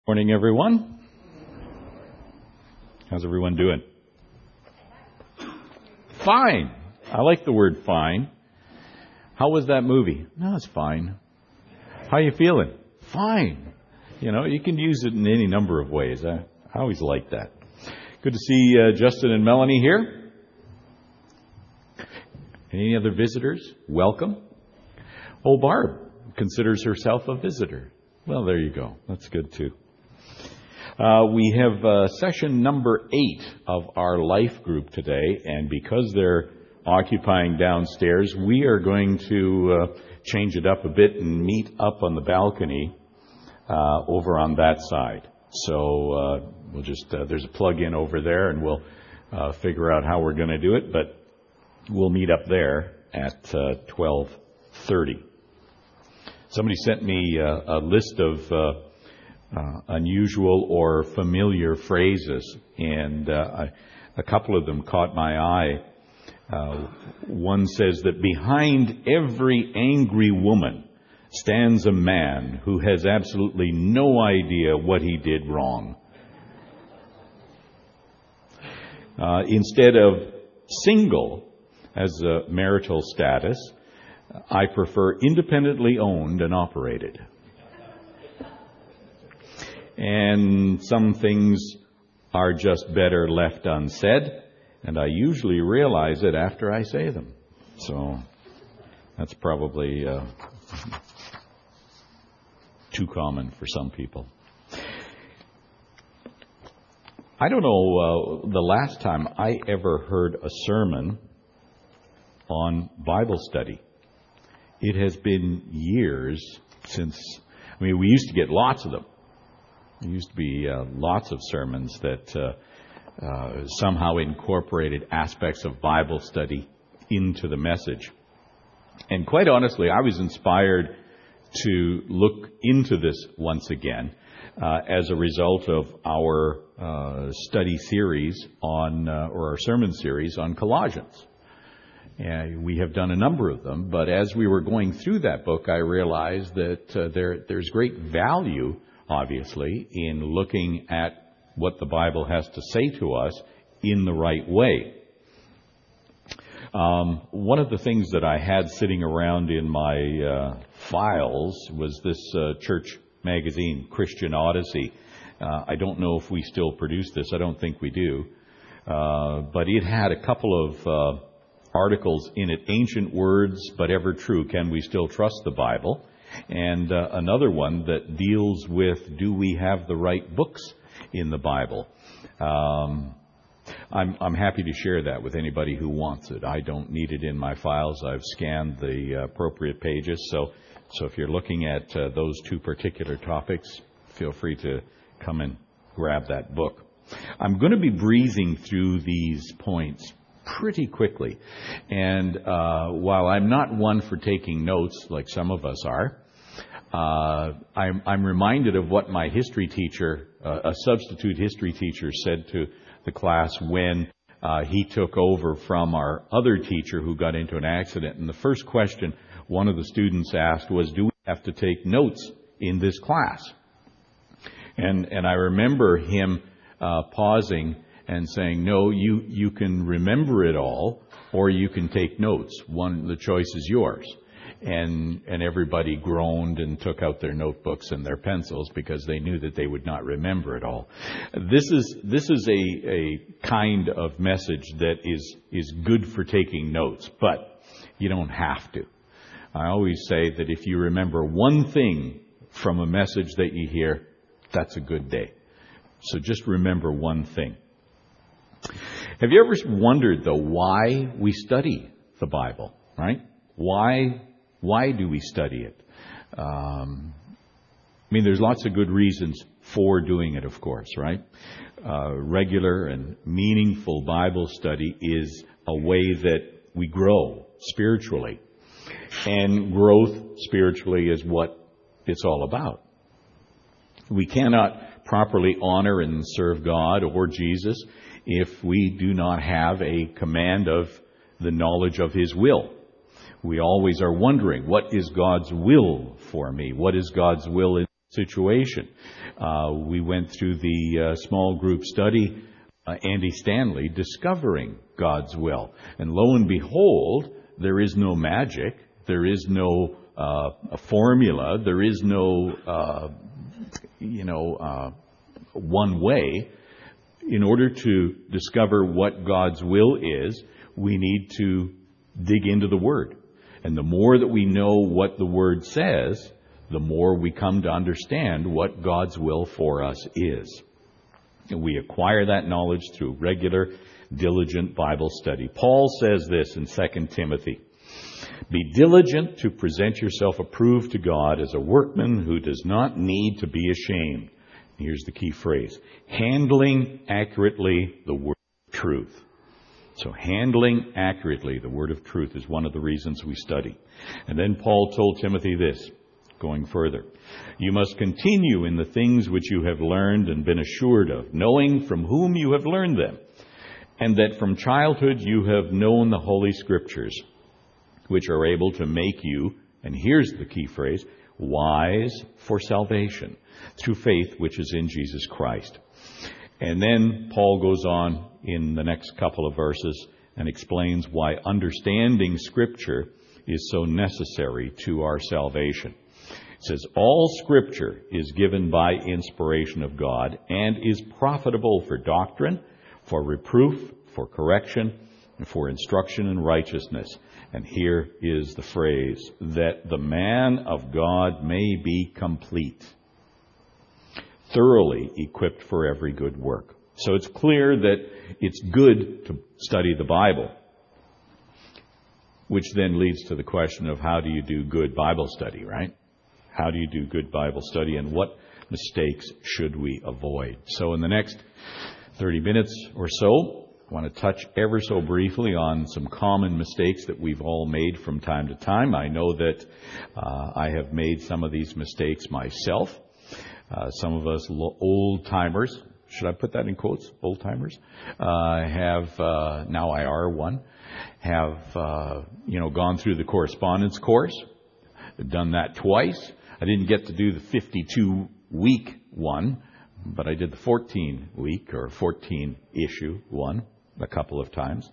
Morning, everyone. How's everyone doing? Fine. I like the word fine. How was that movie? No, it's fine. How you feeling? Fine. You know, you can use it in any number of ways. I always like that. Good to see Justin and Melanie here. Any other visitors? Welcome. Oh, Barb considers herself a visitor. Well, there you go. That's good too. We have session number 8 of our life group today, and because they're occupying downstairs, we are going to change it up a bit and meet up on the balcony over on that side. So we'll just, there's a plug-in over there, and we'll figure out how we're going to do it, but we'll meet up there at 12:30. Somebody sent me a list of unusual or familiar phrases, and a couple of them caught my eye. One says that behind every angry woman stands a man who has absolutely no idea what he did wrong. Instead of single as a marital status, I prefer independently owned and operated. And some things are just better left unsaid, and I usually realize it after I say them. So that's probably too common for some people. I don't know the last time I ever heard a sermon on Bible study. It has been years since, we used to get lots of them. There used to be lots of sermons that somehow incorporated aspects of Bible study into the message. And quite honestly, I was inspired to look into this once again as a result of our study series on, or our sermon series on Colossians. We have done a number of them, but as we were going through that book, I realized that there's great value, obviously, in looking at what the Bible has to say to us in the right way. One of the things that I had sitting around in my files was this church magazine, Christian Odyssey. I don't know if we still produce this. I don't think we do. But it had a couple of articles in it, Ancient Words, But Ever True, Can We Still Trust the Bible? And another one that deals with, do we have the right books in the Bible? I'm happy to share that with anybody who wants it. I don't need it in my files. I've scanned the appropriate pages. So if you're looking at those two particular topics, feel free to come and grab that book. I'm going to be breezing through these points pretty quickly. And while I'm not one for taking notes like some of us are, I'm reminded of what my history teacher, a substitute history teacher, said to the class when he took over from our other teacher who got into an accident. And the first question one of the students asked was, do we have to take notes in this class? And I remember him pausing and saying, no, you can remember it all, or you can take notes. The choice is yours. And everybody groaned and took out their notebooks and their pencils because they knew that they would not remember it all. This is a kind of message that is good for taking notes, but you don't have to. I always say that if you remember one thing from a message that you hear, that's a good day. So just remember one thing. Have you ever wondered, though, why we study the Bible, right? Why do we study it? There's lots of good reasons for doing it, of course, right? Regular and meaningful Bible study is a way that we grow spiritually. And growth spiritually is what it's all about. We cannot properly honor and serve God or Jesus if we do not have a command of the knowledge of His will. We always are wondering, what is God's will for me? What is God's will in situation. We went through the small group study, Andy Stanley, Discovering God's Will. And lo and behold, there is no magic. There is no a formula. There is no, one way. In order to discover what God's will is, we need to dig into the Word. And the more that we know what the Word says, the more we come to understand what God's will for us is. And we acquire that knowledge through regular, diligent Bible study. Paul says this in 2 Timothy. Be diligent to present yourself approved to God as a workman who does not need to be ashamed. Here's the key phrase. Handling accurately the word of truth. So handling accurately the word of truth is one of the reasons we study. And then Paul told Timothy this, going further. You must continue in the things which you have learned and been assured of, knowing from whom you have learned them, and that from childhood you have known the Holy Scriptures, which are able to make you, and here's the key phrase, wise for salvation, through faith which is in Jesus Christ. And then Paul goes on in the next couple of verses and explains why understanding Scripture is so necessary to our salvation. It says, all Scripture is given by inspiration of God and is profitable for doctrine, for reproof, for correction, and for instruction in righteousness. And here is the phrase, that the man of God may be complete, thoroughly equipped for every good work. So it's clear that it's good to study the Bible, which then leads to the question of how do you do good Bible study, right? How do you do good Bible study, and what mistakes should we avoid? So in the next 30 minutes or so, I want to touch ever so briefly on some common mistakes that we've all made from time to time. I know that I have made some of these mistakes myself. Some of us old-timers, should I put that in quotes? Old-timers? Now I are one, have gone through the correspondence course. I've done that twice. I didn't get to do the 52-week one, but I did the 14-week or 14-issue one a couple of times.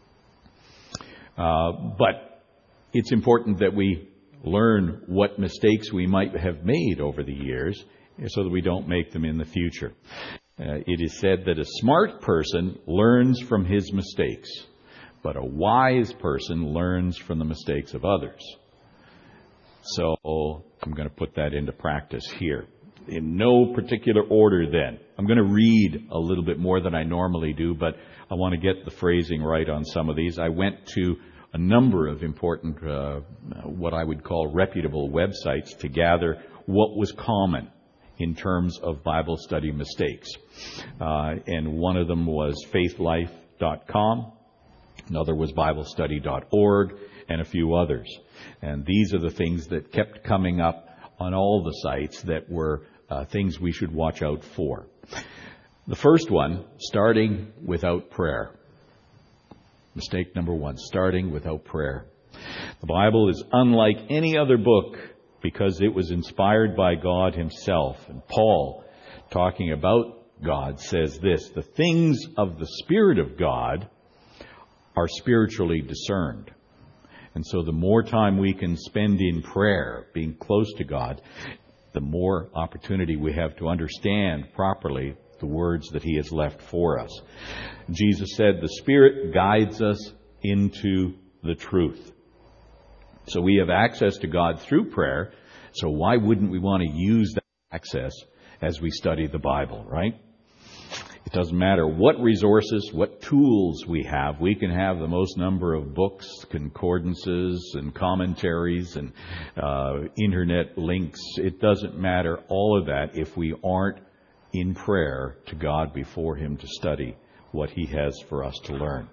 But it's important that we learn what mistakes we might have made over the years so that we don't make them in the future. It is said that a smart person learns from his mistakes, but a wise person learns from the mistakes of others. So I'm going to put that into practice here. In no particular order then. I'm going to read a little bit more than I normally do, but I want to get the phrasing right on some of these. I went to a number of important, what I would call reputable websites to gather what was common in terms of Bible study mistakes. And one of them was faithlife.com. Another was BibleStudy.org, and a few others. And these are the things that kept coming up on all the sites that were things we should watch out for. The first one, starting without prayer. Mistake number one, starting without prayer. The Bible is unlike any other book because it was inspired by God Himself. And Paul, talking about God, says this, the things of the Spirit of God are spiritually discerned. And so the more time we can spend in prayer, being close to God, the more opportunity we have to understand properly the words that He has left for us. Jesus said the Spirit guides us into the truth. So we have access to God through prayer, so why wouldn't we want to use that access as we study the Bible, right? It doesn't matter what resources, what tools we have. We can have the most number of books, concordances, and commentaries, and internet links. It doesn't matter all of that if we aren't in prayer to God before Him to study what He has for us to learn.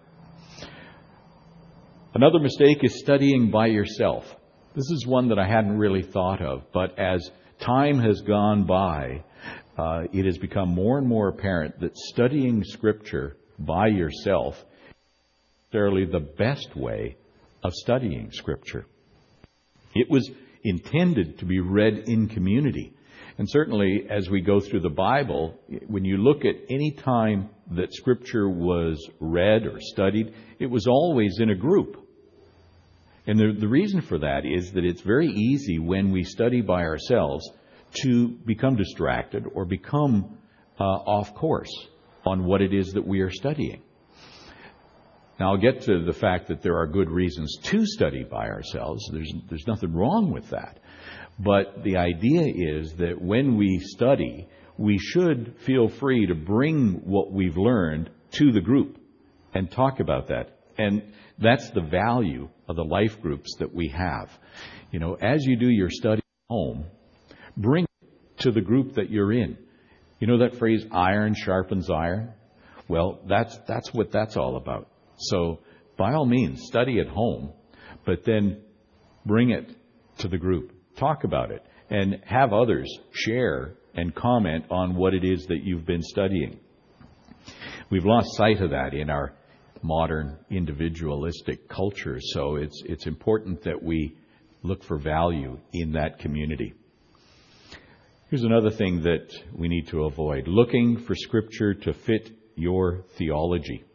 Another mistake is studying by yourself. This is one that I hadn't really thought of, but as time has gone by, it has become more and more apparent that studying Scripture by yourself is necessarily the best way of studying Scripture. It was intended to be read in community. And certainly, as we go through the Bible, when you look at any time that Scripture was read or studied, it was always in a group. And the reason for that is that it's very easy when we study by ourselves to become distracted or become off course on what it is that we are studying. Now, I'll get to the fact that there are good reasons to study by ourselves. There's nothing wrong with that. But the idea is that when we study, we should feel free to bring what we've learned to the group and talk about that. And that's the value of the life groups that we have. You know, as you do your study at home, bring it to the group that you're in. You know that phrase, iron sharpens iron? Well, that's what that's all about. So, by all means, study at home, but then bring it to the group. Talk about it, and have others share and comment on what it is that you've been studying. We've lost sight of that in our modern individualistic culture, so it's important that we look for value in that community. Here's another thing that we need to avoid: looking for Scripture to fit your theology.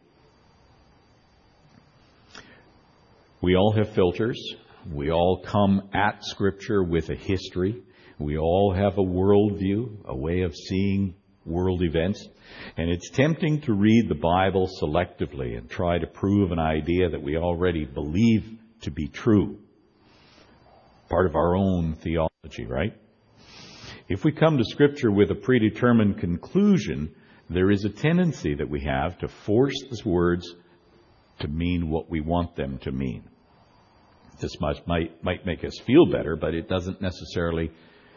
We all have filters. We all come at Scripture with a history. We all have a worldview, a way of seeing world events. And it's tempting to read the Bible selectively and try to prove an idea that we already believe to be true. Part of our own theology, right? If we come to Scripture with a predetermined conclusion, there is a tendency that we have to force these words to mean what we want them to mean. This might make us feel better, but it doesn't necessarily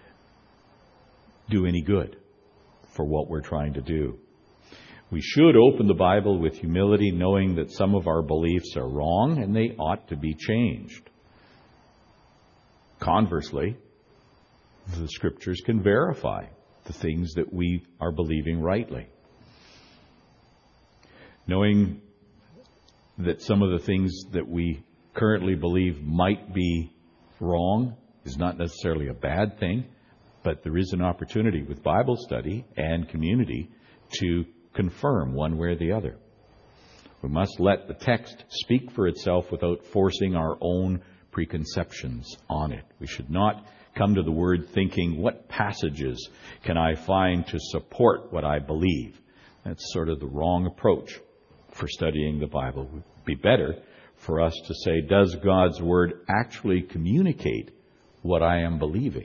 do any good for what we're trying to do. We should open the Bible with humility, knowing that some of our beliefs are wrong and they ought to be changed. Conversely, the Scriptures can verify the things that we are believing rightly. Knowing that some of the things that we currently believe might be wrong is not necessarily a bad thing, but there is an opportunity with Bible study and community to confirm one way or the other. We must let the text speak for itself without forcing our own preconceptions on it. We should not come to the Word thinking, what passages can I find to support what I believe? That's sort of the wrong approach for studying the Bible. It would be better for us to say, does God's Word actually communicate what I am believing?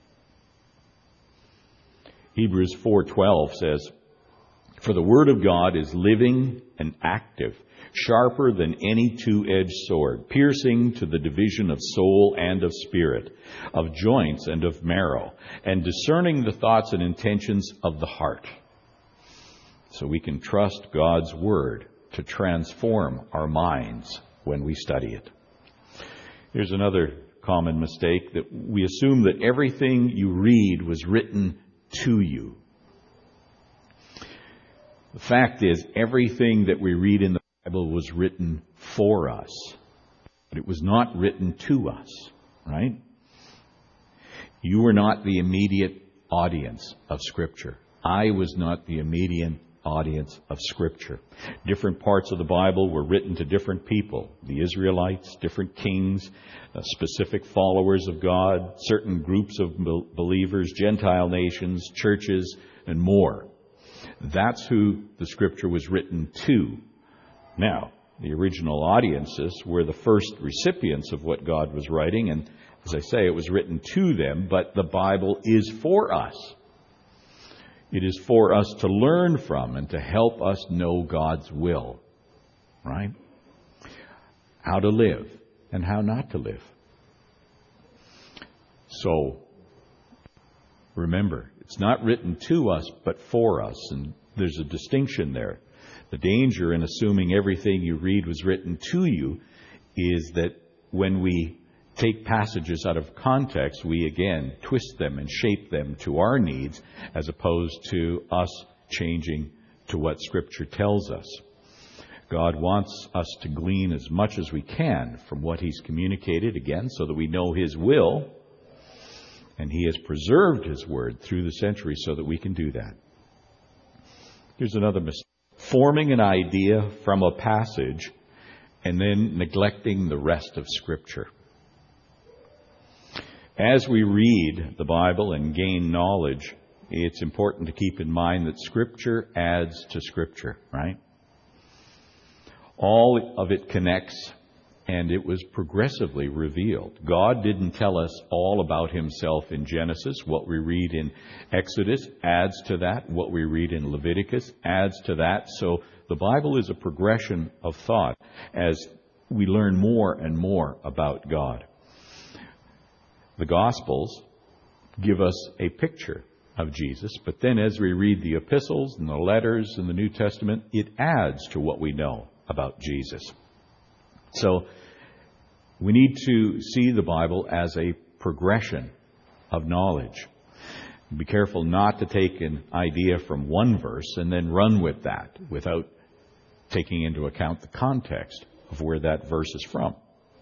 Hebrews 4:12 says, "For the Word of God is living and active, sharper than any two-edged sword, piercing to the division of soul and of spirit, of joints and of marrow, and discerning the thoughts and intentions of the heart." So we can trust God's Word to transform our minds when we study it. Here's another common mistake, that we assume that everything you read was written to you. The fact is, everything that we read in the Bible was written for us, but it was not written to us, right? You were not the immediate audience of Scripture. I was not the immediate audience of Scripture. Different parts of the Bible were written to different people. The Israelites, different kings, specific followers of God, certain groups of believers, Gentile nations, churches, and more. That's who the Scripture was written to. Now, the original audiences were the first recipients of what God was writing, and as I say, it was written to them, but the Bible is for us. It is for us to learn from and to help us know God's will, right? How to live and how not to live. So, remember, it's not written to us, but for us, and there's a distinction there. The danger in assuming everything you read was written to you is that when we take passages out of context, we again twist them and shape them to our needs as opposed to us changing to what Scripture tells us. God wants us to glean as much as we can from what He's communicated, again, so that we know His will. And He has preserved His Word through the centuries so that we can do that. Here's another mistake. Forming an idea from a passage and then neglecting the rest of Scripture. As we read the Bible and gain knowledge, it's important to keep in mind that Scripture adds to Scripture, right? All of it connects, and it was progressively revealed. God didn't tell us all about Himself in Genesis. What we read in Exodus adds to that. What we read in Leviticus adds to that. So the Bible is a progression of thought as we learn more and more about God. The Gospels give us a picture of Jesus, but then as we read the epistles and the letters in the New Testament, it adds to what we know about Jesus. So we need to see the Bible as a progression of knowledge. Be careful not to take an idea from one verse and then run with that without taking into account the context of where that verse is from.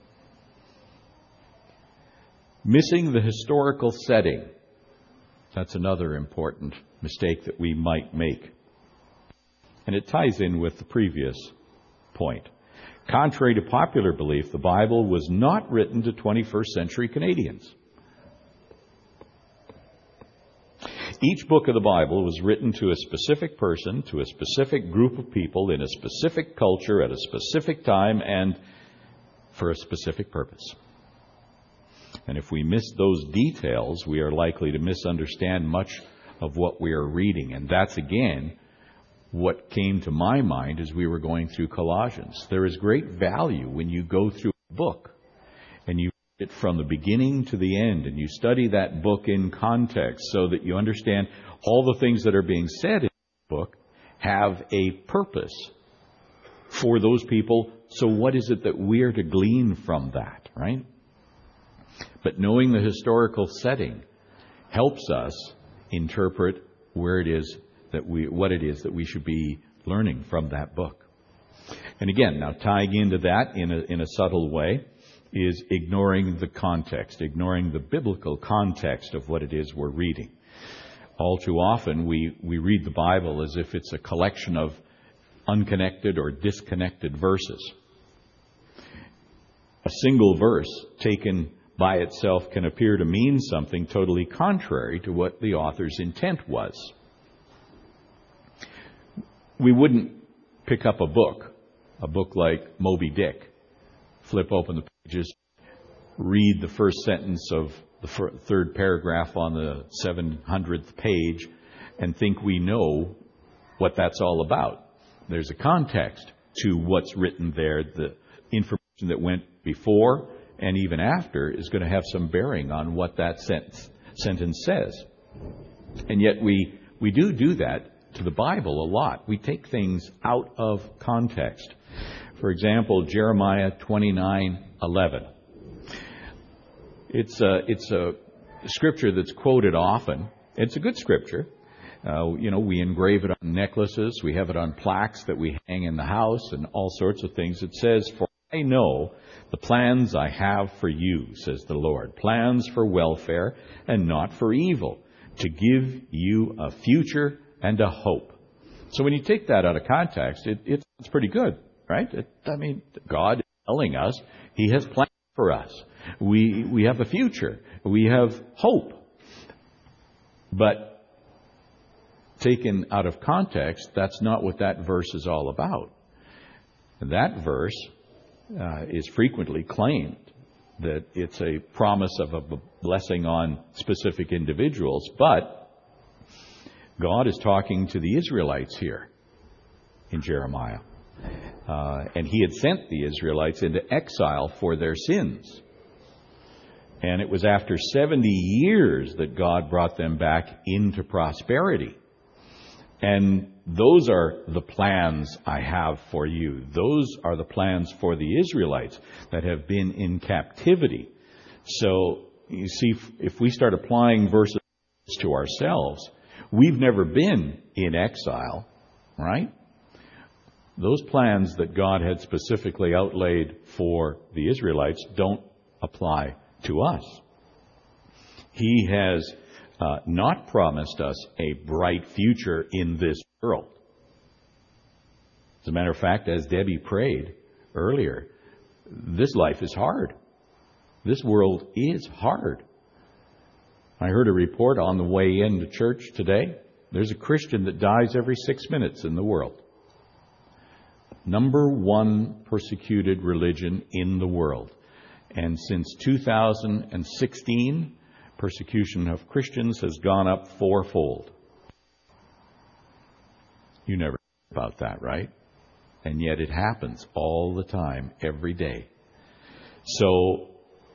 Missing the historical setting. That's another important mistake that we might make. And it ties in with the previous point. Contrary to popular belief, the Bible was not written to 21st century Canadians. Each book of the Bible was written to a specific person, to a specific group of people, in a specific culture, at a specific time, and for a specific purpose. And if we miss those details, we are likely to misunderstand much of what we are reading. And that's, again, what came to my mind as we were going through Colossians. There is great value when you go through a book and you read it from the beginning to the end and you study that book in context so that you understand all the things that are being said in the book have a purpose for those people. So what is it that we are to glean from that, right? But knowing the historical setting helps us interpret what it is that we should be learning from that book. And again, now tying into that in a subtle way is ignoring the context, ignoring the biblical context of what it is we're reading. All too often we read the Bible as if it's a collection of unconnected or disconnected verses. A single verse taken by itself can appear to mean something totally contrary to what the author's intent was. We wouldn't pick up a book like Moby Dick, flip open the pages, read the first sentence of the third paragraph on the 700th page, and think we know what that's all about. There's a context to what's written there. The information that went before and even after is going to have some bearing on what that sentence says. And yet we do that to the Bible a lot. We take things out of context. For example, Jeremiah 29:11. It's a scripture that's quoted often. It's a good scripture. We engrave it on necklaces. We have it on plaques that we hang in the house and all sorts of things. It says, "For I know the plans I have for you, says the Lord, plans for welfare and not for evil, to give you a future and a hope." So when you take that out of context, it's pretty good, right? God is telling us He has plans for us. We have a future. We have hope. But taken out of context, that's not what that verse is all about. That verse is frequently claimed that it's a promise of a blessing on specific individuals, but God is talking to the Israelites here in Jeremiah. And He had sent the Israelites into exile for their sins. And it was after 70 years that God brought them back into prosperity. And those are the plans I have for you. Those are the plans for the Israelites that have been in captivity. So, you see, if we start applying verses to ourselves, we've never been in exile, right? Those plans that God had specifically outlaid for the Israelites don't apply to us. He has not promised us a bright future in this world. As a matter of fact, as Debbie prayed earlier, this life is hard. This world is hard. I heard a report on the way into church today. There's a Christian that dies every 6 minutes in the world. Number one persecuted religion in the world. And since 2016, persecution of Christians has gone up fourfold. You never heard about that, right? And yet it happens all the time, every day. So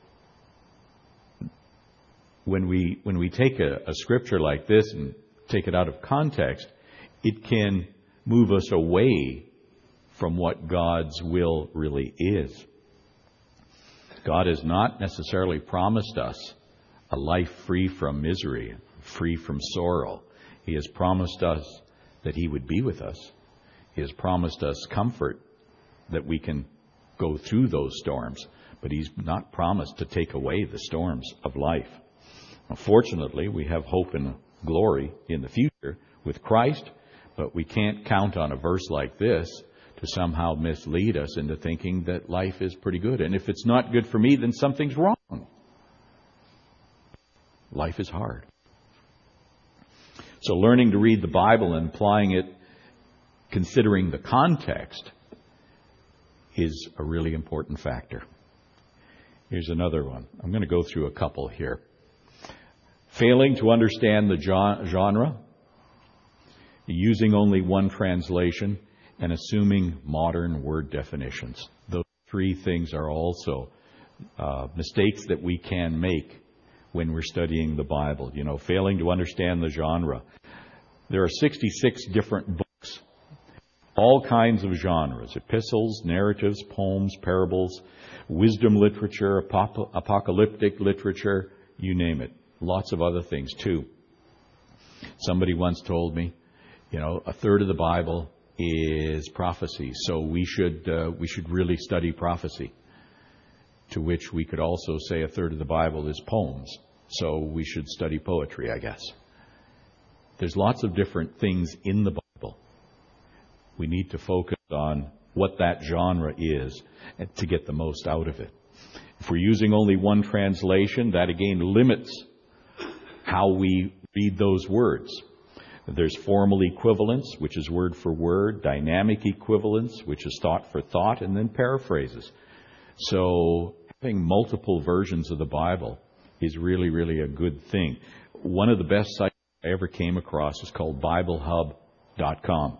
when we take a scripture like this and take it out of context, it can move us away from what God's will really is. God has not necessarily promised us a life free from misery, free from sorrow. He has promised us that He would be with us. He has promised us comfort, that we can go through those storms. But He's not promised to take away the storms of life. Unfortunately, we have hope and glory in the future with Christ, but we can't count on a verse like this to somehow mislead us into thinking that life is pretty good. And if it's not good for me, then something's wrong. Life is hard. So learning to read the Bible and applying it, considering the context, is a really important factor. Here's another one. I'm going to go through a couple here. Failing to understand the genre, using only one translation, and assuming modern word definitions. Those three things are also mistakes that we can make when we're studying the Bible. You know, failing to understand the genre. There are 66 different books, all kinds of genres: epistles, narratives, poems, parables, wisdom literature, apocalyptic literature, you name it. Lots of other things too. Somebody once told me, you know, a third of the Bible is prophecy, so we should really study prophecy. To which we could also say a third of the Bible is poems, so we should study poetry, I guess. There's lots of different things in the Bible. We need to focus on what that genre is to get the most out of it. If we're using only one translation, that again limits how we read those words. There's formal equivalence, which is word for word, dynamic equivalence, which is thought for thought, and then paraphrases. So having multiple versions of the Bible is really, really a good thing. One of the best sites I ever came across is called BibleHub.com.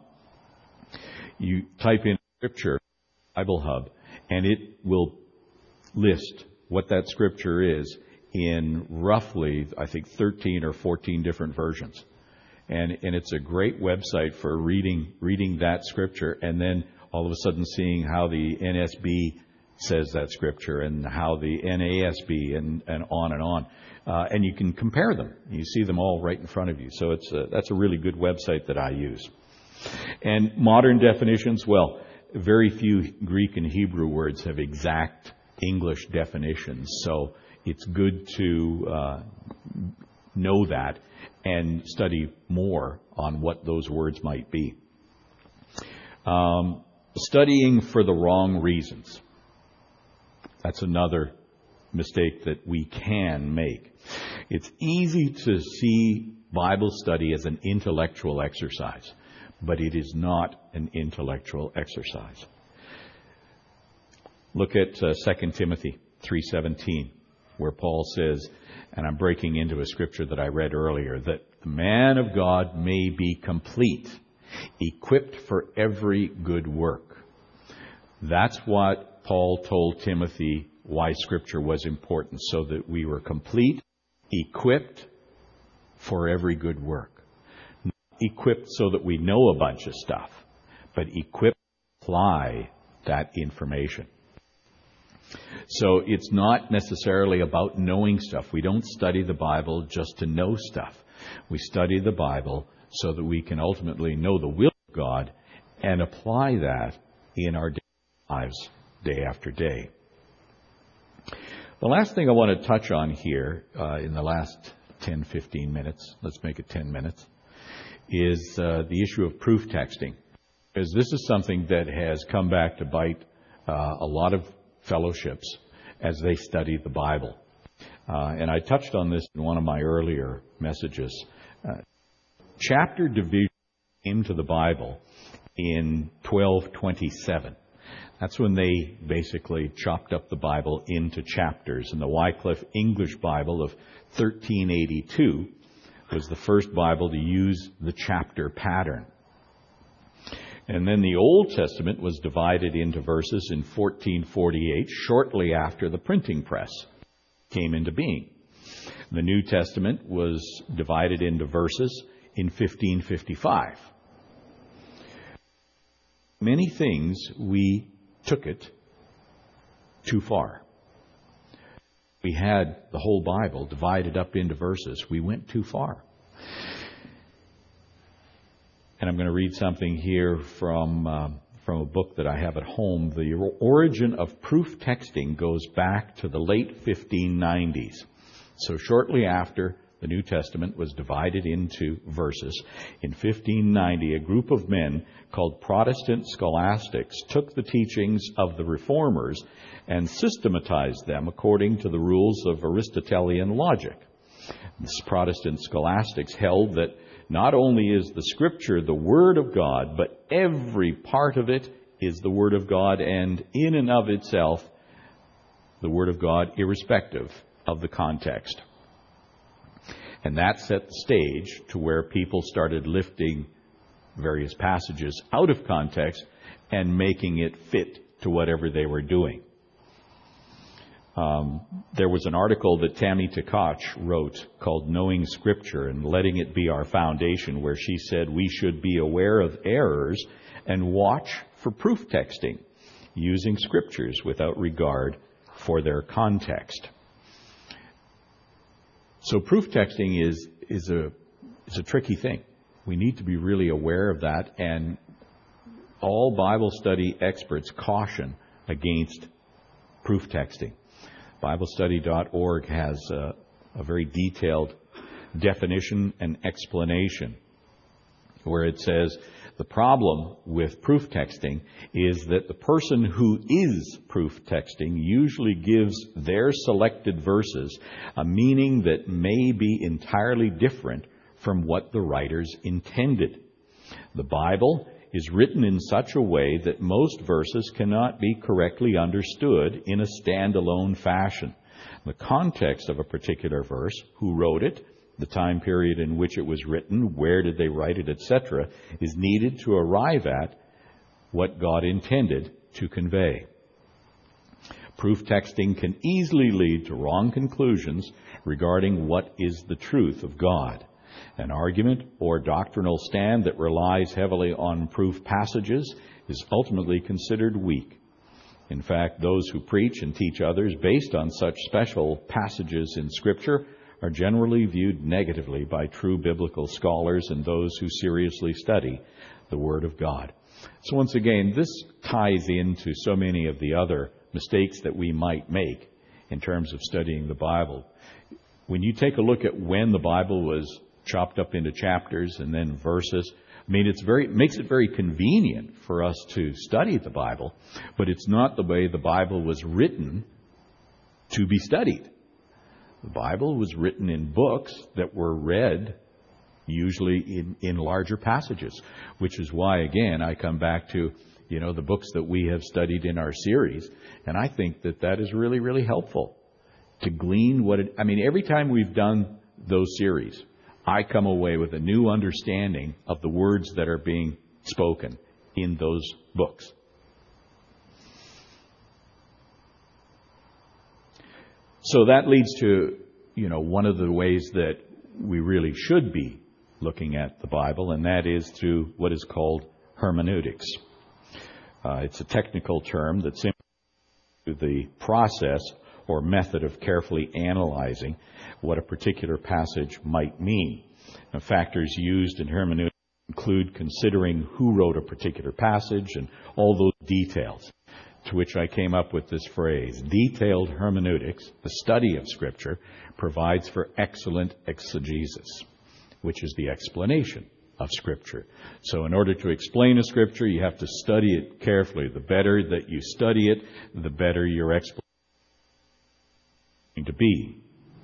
You type in scripture, Bible Hub, and it will list what that scripture is in roughly, I think, 13 or 14 different versions. And it's a great website for reading that scripture, and then all of a sudden seeing how the NSB says that scripture and how the NASB and on and on. And you can compare them. You see them all right in front of you. So that's a really good website that I use. And modern definitions, well, very few Greek and Hebrew words have exact English definitions. So it's good to know that and study more on what those words might be. Studying for the wrong reasons. That's another mistake that we can make. It's easy to see Bible study as an intellectual exercise, but it is not an intellectual exercise. Look at 2 Timothy 3:17, where Paul says, and I'm breaking into a scripture that I read earlier, that the man of God may be complete, equipped for every good work. That's what Paul told Timothy why scripture was important, so that we were complete, equipped for every good work. Not equipped so that we know a bunch of stuff, but equipped to apply that information. So it's not necessarily about knowing stuff. We don't study the Bible just to know stuff. We study the Bible so that we can ultimately know the will of God and apply that in our lives day after day. The last thing I want to touch on here in the last 10, 15 minutes, let's make it 10 minutes, is the issue of proof texting. Because this is something that has come back to bite a lot of fellowships as they study the Bible. And I touched on this in one of my earlier messages. Chapter division came to the Bible in 1227. That's when they basically chopped up the Bible into chapters. And the Wycliffe English Bible of 1382 was the first Bible to use the chapter pattern. And then the Old Testament was divided into verses in 1448, shortly after the printing press came into being. The New Testament was divided into verses in 1555. Many things we took it too far. We had the whole Bible divided up into verses. We went too far. And I'm going to read something here from a book that I have at home. The origin of proof texting goes back to the late 1590s. So shortly after the New Testament was divided into verses, in 1590, a group of men called Protestant scholastics took the teachings of the Reformers and systematized them according to the rules of Aristotelian logic. These Protestant scholastics held that not only is the Scripture the Word of God, but every part of it is the Word of God, and in and of itself, the Word of God, irrespective of the context. And that set the stage to where people started lifting various passages out of context and making it fit to whatever they were doing. There was an article that Tammy Tkach wrote called Knowing Scripture and Letting It Be Our Foundation, where she said we should be aware of errors and watch for proof texting, using scriptures without regard for their context. So proof texting is a tricky thing. We need to be really aware of that, and all Bible study experts caution against proof texting. BibleStudy.org has a very detailed definition and explanation where it says the problem with proof texting is that the person who is proof texting usually gives their selected verses a meaning that may be entirely different from what the writers intended. The Bible is written in such a way that most verses cannot be correctly understood in a standalone fashion. The context of a particular verse, who wrote it, the time period in which it was written, where did they write it, etc., is needed to arrive at what God intended to convey. Proof texting can easily lead to wrong conclusions regarding what is the truth of God. An argument or doctrinal stand that relies heavily on proof passages is ultimately considered weak. In fact, those who preach and teach others based on such special passages in Scripture are generally viewed negatively by true biblical scholars and those who seriously study the Word of God. So once again, this ties into so many of the other mistakes that we might make in terms of studying the Bible. When you take a look at when the Bible was chopped up into chapters and then verses, I mean, it makes it very convenient for us to study the Bible, but it's not the way the Bible was written to be studied. The Bible was written in books that were read usually in larger passages, which is why, again, I come back to, the books that we have studied in our series, and I think that is really, really helpful to glean every time we've done those series, I come away with a new understanding of the words that are being spoken in those books. So that leads to, one of the ways that we really should be looking at the Bible, and that is through what is called hermeneutics. It's a technical term that simply the process or method of carefully analyzing what a particular passage might mean. Now, factors used in hermeneutics include considering who wrote a particular passage and all those details. to which I came up with this phrase. Detailed hermeneutics, the study of Scripture, provides for excellent exegesis, which is the explanation of Scripture. So in order to explain a Scripture, you have to study it carefully. The better that you study it, the better your explanation is going to be.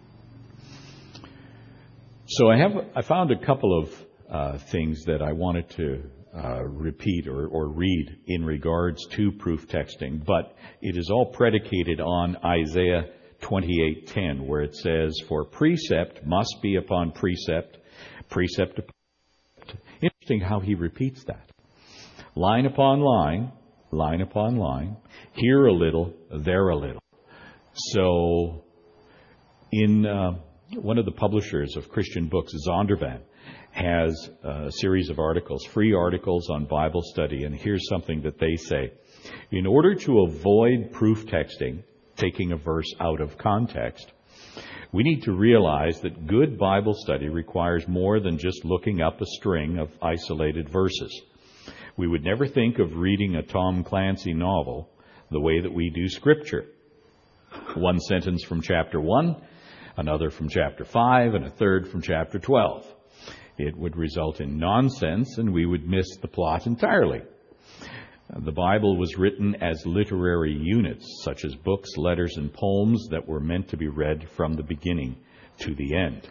So I found a couple of things that I wanted to repeat or read in regards to proof texting, but it is all predicated on Isaiah 28:10, where it says, "For precept must be upon precept, precept upon precept." Interesting how he repeats that. Line upon line, line upon line, here a little, there a little. So in one of the publishers of Christian books, Zondervan, has a series of articles, free articles on Bible study, and here's something that they say. In order to avoid proof texting, taking a verse out of context, we need to realize that good Bible study requires more than just looking up a string of isolated verses. We would never think of reading a Tom Clancy novel the way that we do Scripture. One sentence from chapter 1, another from chapter 5, and a third from chapter 12. It would result in nonsense, and we would miss the plot entirely. The Bible was written as literary units, such as books, letters, and poems that were meant to be read from the beginning to the end.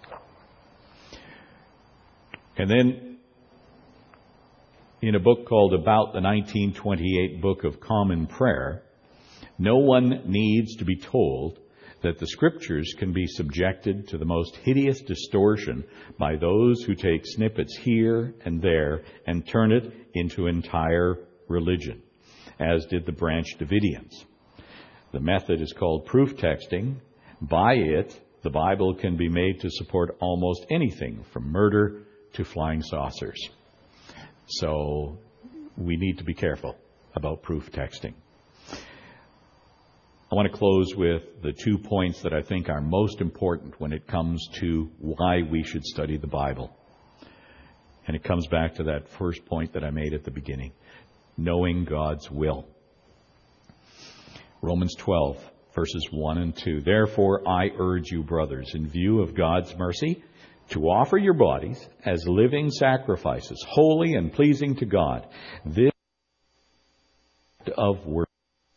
And then, in a book called About the 1928 Book of Common Prayer, no one needs to be told that the Scriptures can be subjected to the most hideous distortion by those who take snippets here and there and turn it into entire religion, as did the Branch Davidians. The method is called proof texting. By it, the Bible can be made to support almost anything from murder to flying saucers. So we need to be careful about proof texting. I want to close with the 2 points that I think are most important when it comes to why we should study the Bible. And it comes back to that first point that I made at the beginning, knowing God's will. Romans 12, verses 1 and 2. Therefore, I urge you, brothers, in view of God's mercy, to offer your bodies as living sacrifices, holy and pleasing to God. This of worship.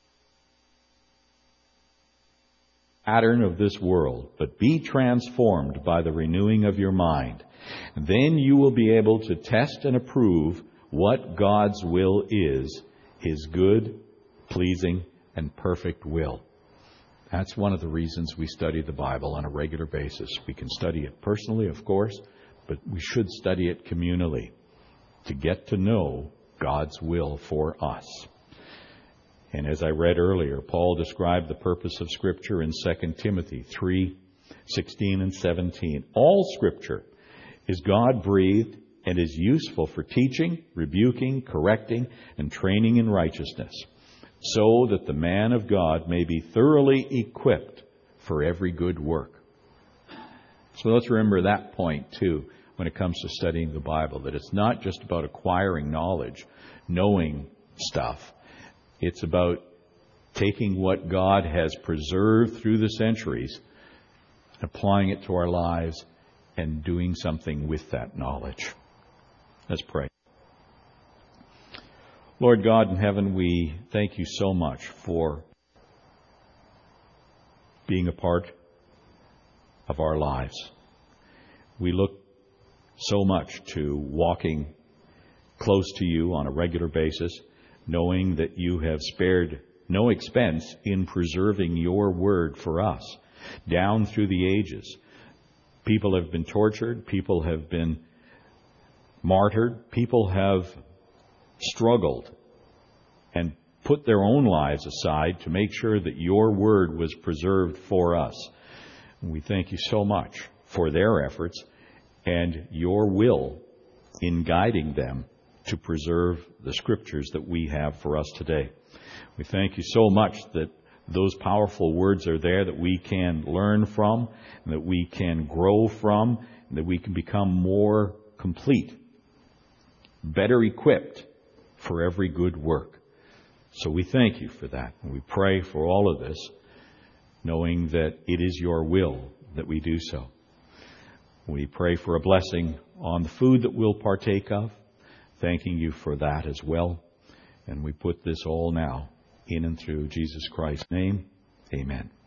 Pattern of this world, but be transformed by the renewing of your mind. Then you will be able to test and approve what God's will is, His good, pleasing, and perfect will. That's one of the reasons we study the Bible on a regular basis. We can study it personally, of course, but we should study it communally to get to know God's will for us. And as I read earlier, Paul described the purpose of Scripture in 2 Timothy 3:16 and 17. All Scripture is God-breathed and is useful for teaching, rebuking, correcting, and training in righteousness, so that the man of God may be thoroughly equipped for every good work. So let's remember that point too when it comes to studying the Bible, that it's not just about acquiring knowledge, knowing stuff. It's about taking what God has preserved through the centuries, applying it to our lives, and doing something with that knowledge. Let's pray. Lord God in heaven, we thank you so much for being a part of our lives. We look so much to walking close to you on a regular basis, knowing that you have spared no expense in preserving your word for us down through the ages. People have been tortured, people have been martyred, people have struggled and put their own lives aside to make sure that your word was preserved for us. And we thank you so much for their efforts and your will in guiding them to preserve the Scriptures that we have for us today. We thank you so much that those powerful words are there that we can learn from, and that we can grow from, and that we can become more complete, better equipped for every good work. So we thank you for that. And we pray for all of this, knowing that it is your will that we do so. We pray for a blessing on the food that we'll partake of, thanking you for that as well. And we put this all now in and through Jesus Christ's name. Amen.